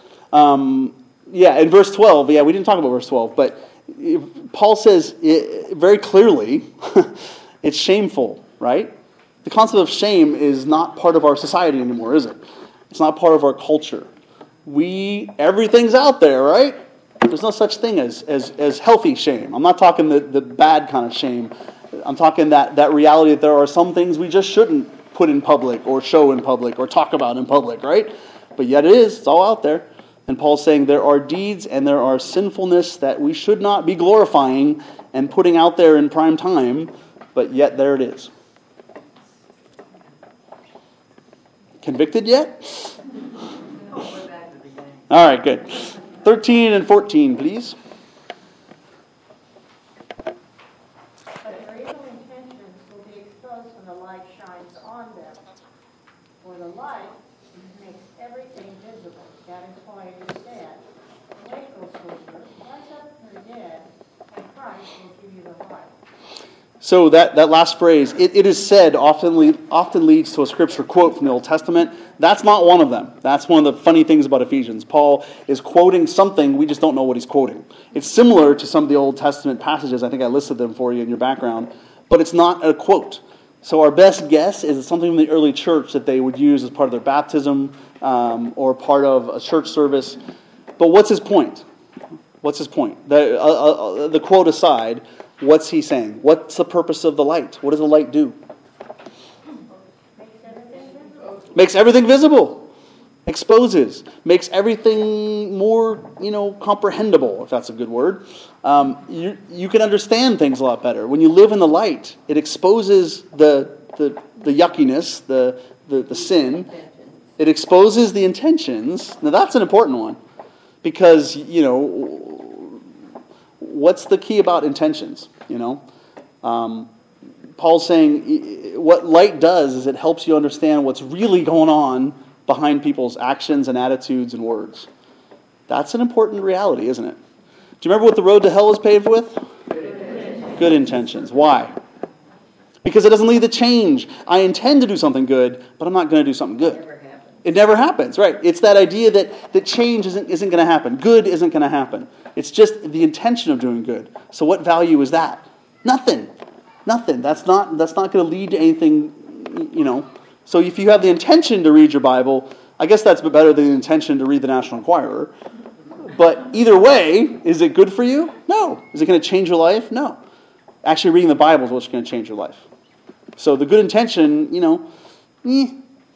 Um, yeah, in verse twelve, yeah, we didn't talk about verse twelve, but Paul says it very clearly, it's shameful, right? The concept of shame is not part of our society anymore, is it? It's not part of our culture. We, everything's out there, right? There's no such thing as, as, as healthy shame. I'm not talking the, the bad kind of shame. I'm talking that, that reality that there are some things we just shouldn't put in public or show in public or talk about in public, right? But yet it is. It's all out there. And Paul's saying there are deeds and there are sinfulness that we should not be glorifying and putting out there in prime time, but yet there it is. Convicted yet? All right, good. thirteen and fourteen, please. But their evil intentions will be exposed when the light shines on them. For the light makes everything visible. That is why it is said, "Wake, O sleeper, rise up from the dead, and Christ will give you the light." So that, that last phrase, it, it is said, often, le- often leads to a scripture quote from the Old Testament. That's not one of them. That's one of the funny things about Ephesians. Paul is quoting something, we just don't know what he's quoting. It's similar to some of the Old Testament passages. I think I listed them for you in your background. But it's not a quote. So our best guess is it's something from the early church that they would use as part of their baptism um, or part of a church service. But what's his point? What's his point? The, uh, uh, the quote aside, what's he saying? What's the purpose of the light? What does the light do? Makes everything visible. Exposes. Makes everything more, you know, comprehensible, if that's a good word. Um, you, you can understand things a lot better. When you live in the light, it exposes the the, the yuckiness, the, the, the sin. It exposes the intentions. Now that's an important one. Because, you know, what's the key about intentions? You know, um, Paul's saying what light does is it helps you understand what's really going on behind people's actions and attitudes and words. That's an important reality, isn't it? Do you remember what the road to hell is paved with? Good intentions. Good intentions. Why? Because it doesn't lead to change. I intend to do something good, but I'm not going to do something good. Never happens. It never happens, right? It's that idea that, that change isn't, isn't going to happen. Good isn't going to happen. It's just the intention of doing good. So what value is that? Nothing. Nothing. That's not, that's not going to lead to anything, you know. So if you have the intention to read your Bible, I guess that's better than the intention to read the National Enquirer. But either way, is it good for you? No. Is it going to change your life? No. Actually, reading the Bible is what's going to change your life. So the good intention, you know, eh.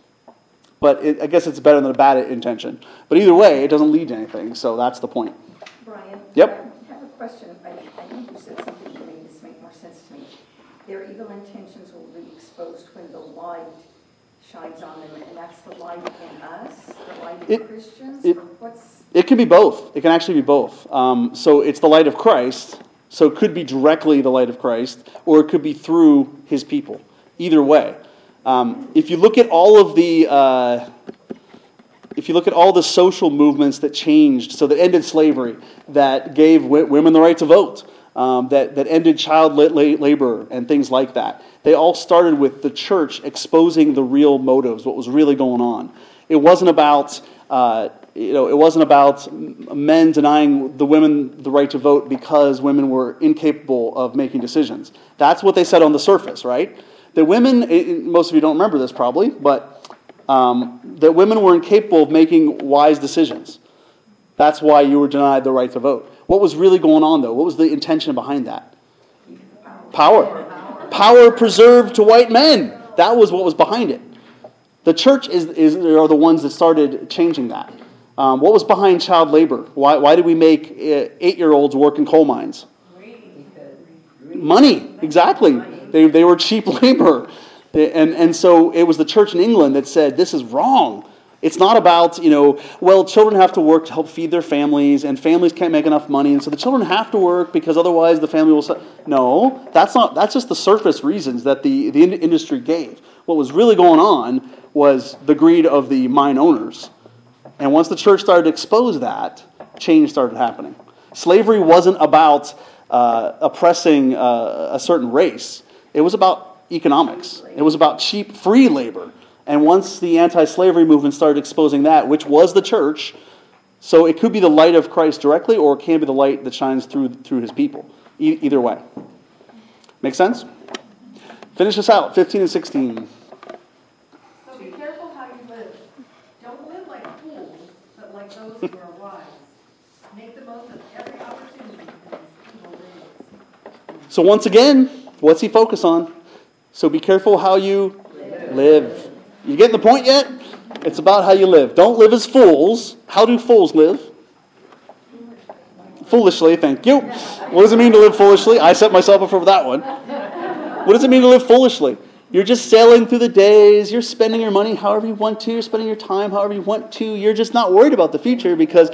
But it, I guess it's better than a bad intention. But either way, it doesn't lead to anything. So that's the point. Brian? Yep. I have a question. I, I think you said something that made this make more sense to me. Their evil intentions will be exposed when the light shines on them, and that's the light in us, the light in It- Christians? it- or what's It can be both. It can actually be both. Um, so it's the light of Christ. So it could be directly the light of Christ, or it could be through his people. Either way. Um, if you look at all of the, uh, if you look at all the social movements that changed, so that ended slavery, that gave w- women the right to vote, um, that, that ended child la- la- labor and things like that, they all started with the church exposing the real motives, what was really going on. It wasn't about, uh, you know, it wasn't about men denying the women the right to vote because women were incapable of making decisions. That's what they said on the surface, right? The women, most of you don't remember this probably, but um, that women were incapable of making wise decisions. That's why you were denied the right to vote. What was really going on, though? What was the intention behind that? Power. Power preserved to white men. That was what was behind it. The church is, is are the ones that started changing that. Um, what was behind child labor? Why, why did we make uh, eight-year-olds work in coal mines? Money, exactly. They they were cheap labor. They, and, and so it was the church in England that said, this is wrong. It's not about, you know, well, children have to work to help feed their families, and families can't make enough money, and so the children have to work because otherwise the family will... Su-. No, that's not. That's just the surface reasons that the, the industry gave. What was really going on was the greed of the mine owners. And once the church started to expose that, change started happening. Slavery wasn't about uh, oppressing uh, a certain race. It was about economics. It was about cheap, free labor. And once the anti-slavery movement started exposing that, which was the church, so it could be the light of Christ directly, or it can be the light that shines through through his people. E- either way. Make sense? Finish this out, fifteen and sixteen. be careful how you live. Don't live like fools, but like those who are wise. Make the most of every opportunity in these evil days. So once again, what's he focus on? So be careful how you live. live. You getting the point yet? It's about how you live. Don't live as fools. How do fools live? Foolishly, thank you. What does it mean to live foolishly? I set myself up for that one. What does it mean to live foolishly? You're just sailing through the days. You're spending your money however you want to. You're spending your time however you want to. You're just not worried about the future because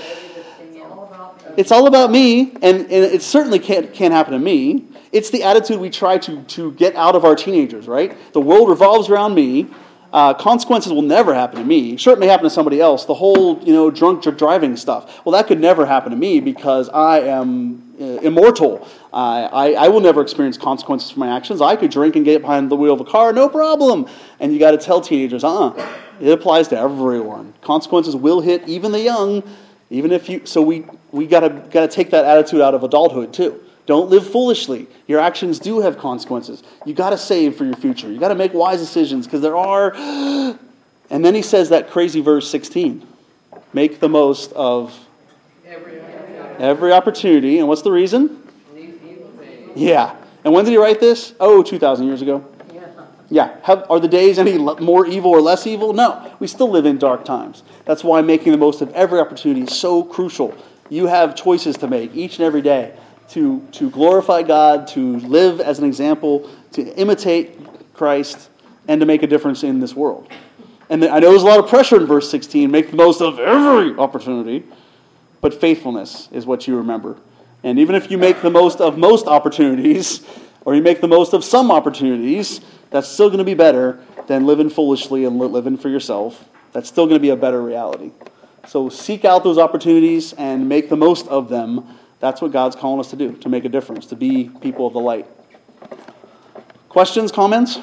it's all about me, and, and it certainly can't, can't happen to me. It's the attitude we try to, to get out of our teenagers, right? The world revolves around me. Uh, consequences will never happen to me. Sure, it may happen to somebody else. The whole, you know, drunk driving stuff. Well, that could never happen to me because I am uh, immortal. Uh, I, I will never experience consequences for my actions. I could drink and get behind the wheel of a car, no problem. And you got to tell teenagers, uh-uh. It applies to everyone. Consequences will hit even the young, even if you. So we we got to got to take that attitude out of adulthood too. Don't live foolishly. Your actions do have consequences. You got to save for your future. You got to make wise decisions because there are. And then he says that crazy verse sixteen. Make the most of Every opportunity. every opportunity. And what's the reason? These evil days. Yeah. And when did he write this? Oh, two thousand years ago. Yeah. Have, are the days any le- more evil or less evil? No. We still live in dark times. That's why making the most of every opportunity is so crucial. You have choices to make each and every day. To, to glorify God, to live as an example, to imitate Christ, and to make a difference in this world. And I know there's a lot of pressure in verse sixteen, make the most of every opportunity, but faithfulness is what you remember. And even if you make the most of most opportunities, or you make the most of some opportunities, that's still going to be better than living foolishly and living for yourself. That's still going to be a better reality. So seek out those opportunities and make the most of them. That's what God's calling us to do, to make a difference, to be people of the light. Questions, comments?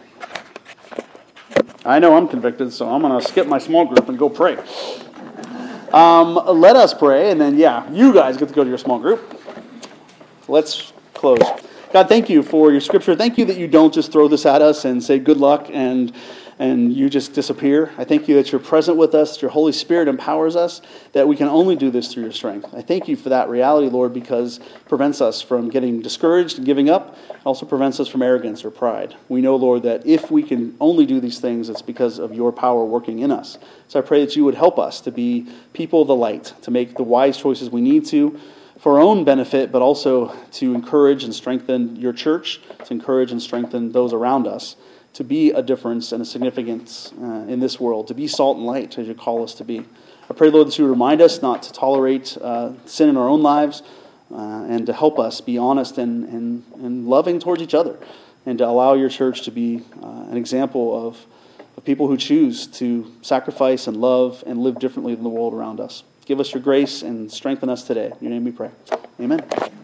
I know I'm convicted, so I'm going to skip my small group and go pray. Um, let us pray, and then, yeah, you guys get to go to your small group. Let's close. God, thank you for your scripture. Thank you that you don't just throw this at us and say good luck and and you just disappear. I thank you that you're present with us, your Holy Spirit empowers us, that we can only do this through your strength. I thank you for that reality, Lord, because it prevents us from getting discouraged and giving up. It also prevents us from arrogance or pride. We know, Lord, that if we can only do these things, it's because of your power working in us. So I pray that you would help us to be people of the light, to make the wise choices we need to, for our own benefit, but also to encourage and strengthen your church, to encourage and strengthen those around us, to be a difference and a significance uh, in this world, to be salt and light as you call us to be. I pray, Lord, that you would remind us not to tolerate uh, sin in our own lives uh, and to help us be honest and, and, and loving towards each other and to allow your church to be uh, an example of, of people who choose to sacrifice and love and live differently than the world around us. Give us your grace and strengthen us today. In your name we pray. Amen.